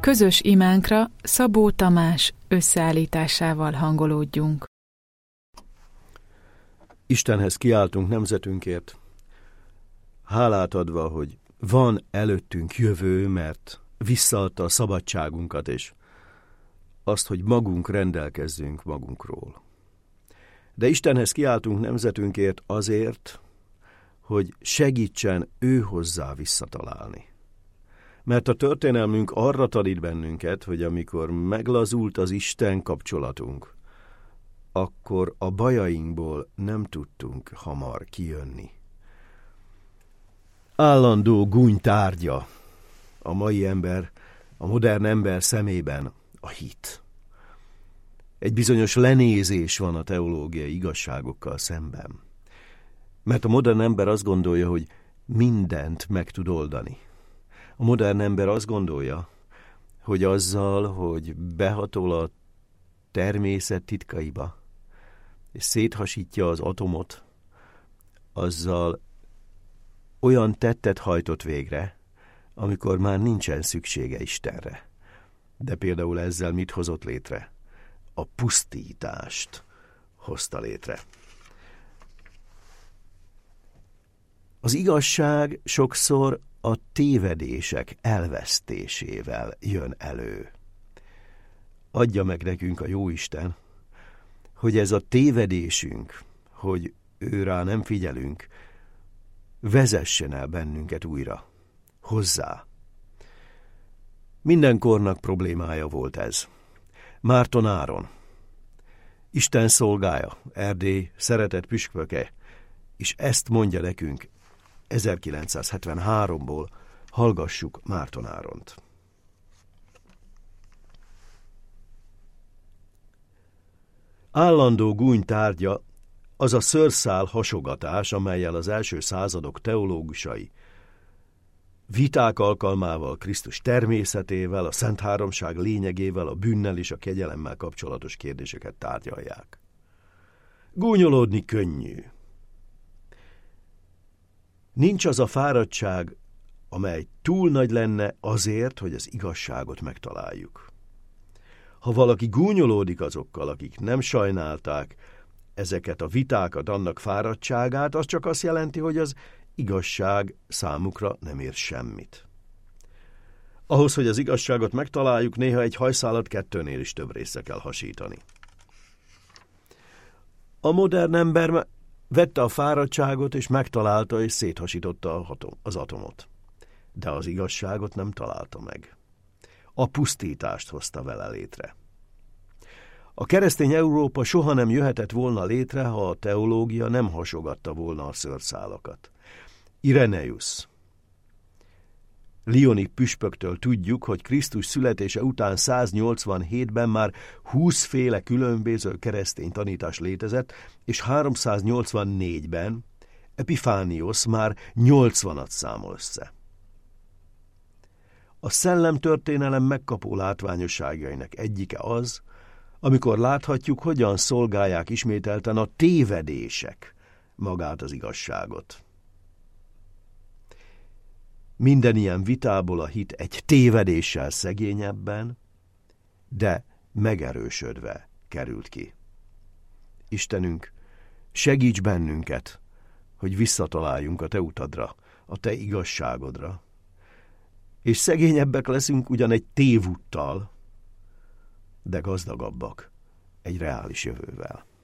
Közös imánkra Szabó Tamás összeállításával hangolódjunk. Istenhez kiáltunk nemzetünkért, hálát adva, hogy van előttünk jövő, mert visszaadta a szabadságunkat, és azt, hogy magunk rendelkezzünk magunkról. De Istenhez kiáltunk nemzetünkért azért, hogy segítsen ő hozzá visszatalálni. Mert a történelmünk arra tanít bennünket, hogy amikor meglazult az Isten kapcsolatunk, akkor a bajainkból nem tudtunk hamar kijönni. Állandó gúny tárgya a mai ember, a modern ember szemében a hit. Egy bizonyos lenézés van a teológiai igazságokkal szemben. Mert a modern ember azt gondolja, hogy mindent meg tud oldani. A modern ember azt gondolja, hogy azzal, hogy behatol a természet titkaiba, és széthasítja az atomot, azzal olyan tettet hajtott végre, amikor már nincsen szüksége Istenre. De például ezzel mit hozott létre? A pusztítást hozta létre. Az igazság sokszor a tévedések elvesztésével jön elő. Adja meg nekünk a Jóisten, hogy ez a tévedésünk, hogy őrá nem figyelünk, vezessen el bennünket újra, hozzá. Minden kornak problémája volt ez. Márton Áron, Isten szolgája, Erdély szeretett püspöke, és ezt mondja nekünk 1973-ból, hallgassuk Márton Áront. Állandó gúny tárgya az a szőrszál hasogatás, amellyel az első századok teológusai viták alkalmával Krisztus természetével, a Szent Háromság lényegével, a bűnnel és a kegyelemmel kapcsolatos kérdéseket tárgyalják. Gúnyolódni könnyű. Nincs az a fáradtság, amely túl nagy lenne azért, hogy az igazságot megtaláljuk. Ha valaki gúnyolódik azokkal, akik nem sajnálták ezeket a vitákat, annak fáradtságát, az csak azt jelenti, hogy az igazság számukra nem ér semmit. Ahhoz, hogy az igazságot megtaláljuk, néha egy hajszálat 2-nél is több részre kell hasítani. A modern ember vette a fáradtságot, és megtalálta, és széthasította az atomot. De az igazságot nem találta meg. A pusztítást hozta vele létre. A keresztény Európa soha nem jöhetett volna létre, ha a teológia nem hasogatta volna a szőrszálakat. Ireneius, lioni püspöktől tudjuk, hogy Krisztus születése után 187-ben már 20 féle különböző keresztény tanítás létezett, és 384-ben Epifánios már 80-at számol össze. A szellemtörténelem megkapó látványosságainak egyike az, amikor láthatjuk, hogyan szolgálják ismételten a tévedések magát az igazságot. Minden ilyen vitából a hit egy tévedéssel szegényebben, de megerősödve került ki. Istenünk, segíts bennünket, hogy visszataláljunk a te utadra, a te igazságodra, és szegényebbek leszünk ugyan egy tévúttal, de gazdagabbak egy reális jövővel.